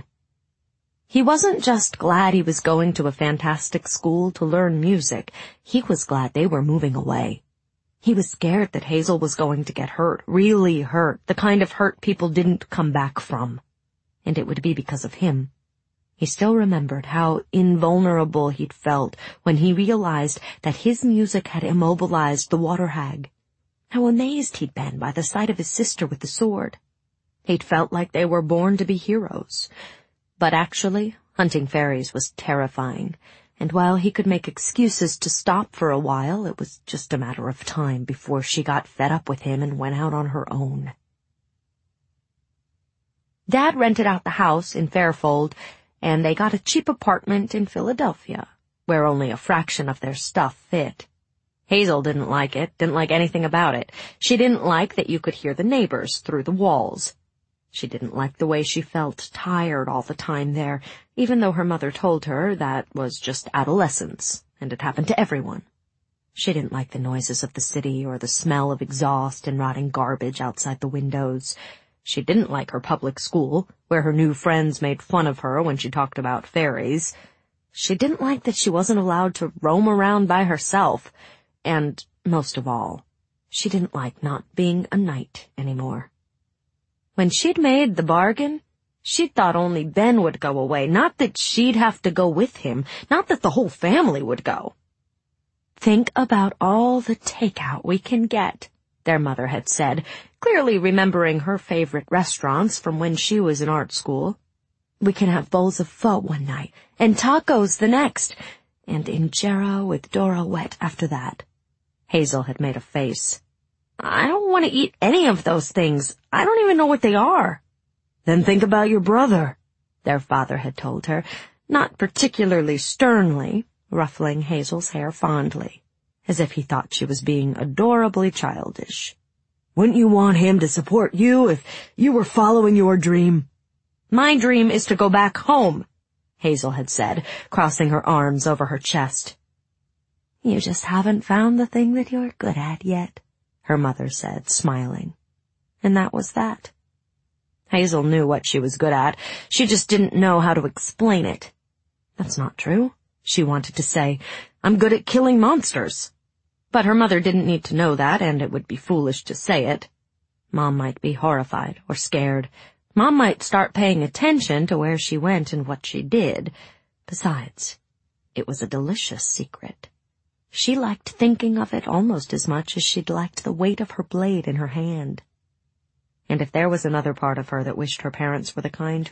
He wasn't just glad he was going to a fantastic school to learn music. He was glad they were moving away. He was scared that Hazel was going to get hurt, really hurt, the kind of hurt people didn't come back from. And it would be because of him. He still remembered how invulnerable he'd felt when he realized that his music had immobilized the water hag. How amazed he'd been by the sight of his sister with the sword. He'd felt like they were born to be heroes. But actually, hunting fairies was terrifying, and while he could make excuses to stop for a while, it was just a matter of time before she got fed up with him and went out on her own. Dad rented out the house in Fairfold, and they got a cheap apartment in Philadelphia, where only a fraction of their stuff fit. Hazel didn't like it, didn't like anything about it. She didn't like that you could hear the neighbors through the walls. She didn't like the way she felt tired all the time there, even though her mother told her that was just adolescence, and it happened to everyone. She didn't like the noises of the city or the smell of exhaust and rotting garbage outside the windows. She didn't like her public school, where her new friends made fun of her when she talked about fairies. She didn't like that she wasn't allowed to roam around by herself. And, most of all, she didn't like not being a knight anymore. When she'd made the bargain, she'd thought only Ben would go away, not that she'd have to go with him, not that the whole family would go. "Think about all the takeout we can get," their mother had said, clearly remembering her favorite restaurants from when she was in art school. "We can have bowls of pho one night, and tacos the next, and injera with Dora wet after that." Hazel had made a face. "I don't want to eat any of those things. I don't even know what they are." "Then think about your brother," their father had told her, not particularly sternly, ruffling Hazel's hair fondly, as if he thought she was being adorably childish. "Wouldn't you want him to support you if you were following your dream?" "My dream is to go back home," Hazel had said, crossing her arms over her chest. "You just haven't found the thing that you're good at yet," her mother said, smiling. And that was that. Hazel knew what she was good at. She just didn't know how to explain it. "That's not true," she wanted to say. "I'm good at killing monsters." But her mother didn't need to know that, and it would be foolish to say it. Mom might be horrified or scared. Mom might start paying attention to where she went and what she did. Besides, it was a delicious secret. She liked thinking of it almost as much as she'd liked the weight of her blade in her hand. And if there was another part of her that wished her parents were the kind